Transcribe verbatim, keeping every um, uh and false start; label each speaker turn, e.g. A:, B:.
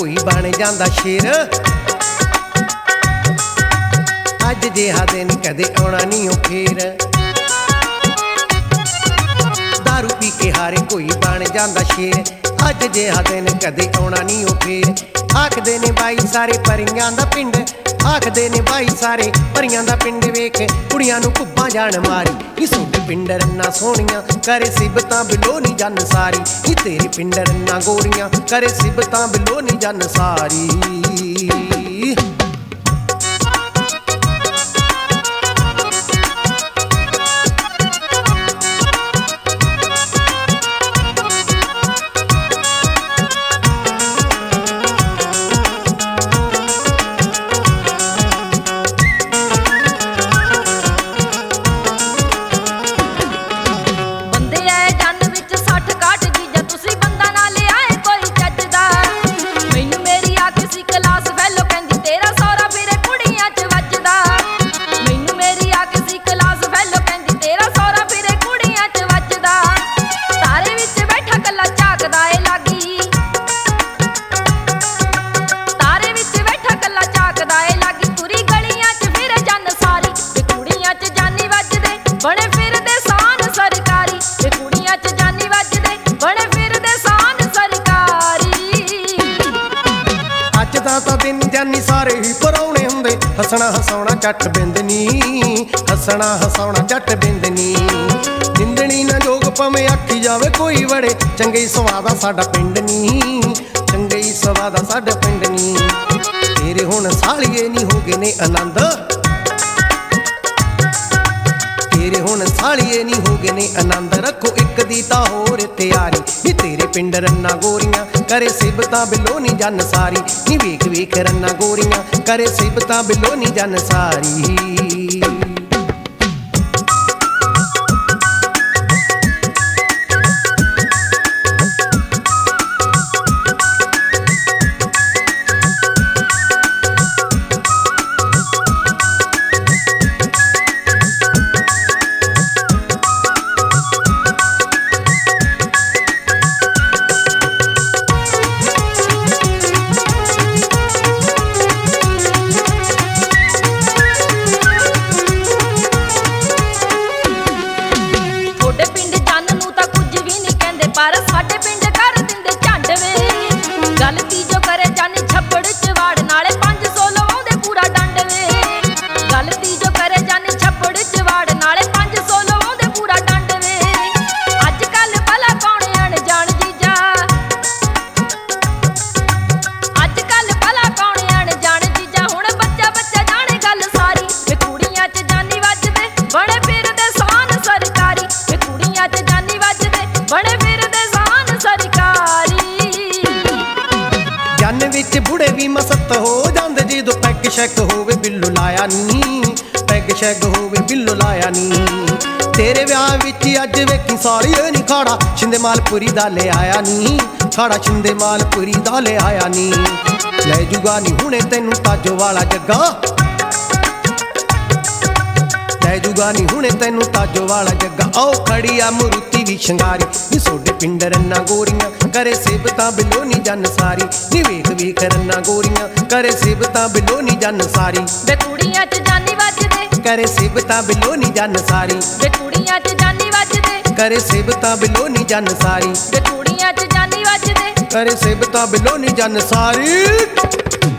A: कोई बन जांदा शेर। अज जिहा दिन कदे आउणा नहीं ओ फेर। दारू पी के हारे कोई बन जांदा शेर। अज जिहा दिन कदे आउणा नहीं ओ फेर। आखदे ने बाई सारे परियां दा पिंड, आखदे ने बाई सारे परियां दा पिंड। वेख कुड़ियां नूं कुब्बां जान मारी, नी सोडे पिंड रन्ना सोहणियां करे सिबतां बिलो नी जन सारी। नी तेरे पिंड रन्ना गोरियां करे सिबतां बिलो नी जन सारी। सारे ही पराउणे हुंदे हसना हसाउणा झट बिंदनी, हसना हसाउणा झट बिंदनी। जिंदड़ी ना जोग भावें आखी जावे कोई बड़े चंगे सवादा साडा पिंड नी, चंगे सवादा साडा पिंड नी। तेरे हुण सालिए नी हो गए ने आनंद, तेरे हुण सालिए नी हो गए ने आनंद। रखो एक दी तां होर तैयारी, नी तेरे पिंड रन्ना गोरियां करे सिबतां बिलो नी जन सारी। नी वेख वेख रन्ना गोरियां करे सिबतां बिलो नी जन सारी। बुढ़े भी मसत हो जांदे जो पैग शैग होवे बिल्लो लाया नी, पैग शैग होवे बिल्लो लाया नी। तेरे ब्याह विच अज वेखी सालिए नी खाड़ा शिंदे मालपुरी दा ले आया नी, खाड़ा शिंदे मालपुरी दा ले आया नी। ले जुगा नी हुणे तैनू ताजो वाला जग्गा, ले जुगा नी हुणे तैनू ताजो वाला जग्गा। आओ खड़ी आ मुरुती दी शंगारी, नी सोडे पिंड रन्ना गोरियां करे सिबतां बिलो नी जन सारी। नी वेख वेख रन्ना गोरियां करे सिबतां बिलो नी जन सारी।
B: वे कुड़ियां च जानी वजदे
A: करे सिबतां बिलो नी जन सारी।
B: वे कुड़ियां च जानी वजदे
A: करे सिबतां बिलो नी जन सारी।
B: वे कुड़ियां च जानी वजदे
A: करे सिबतां बिलो नी जन सारी।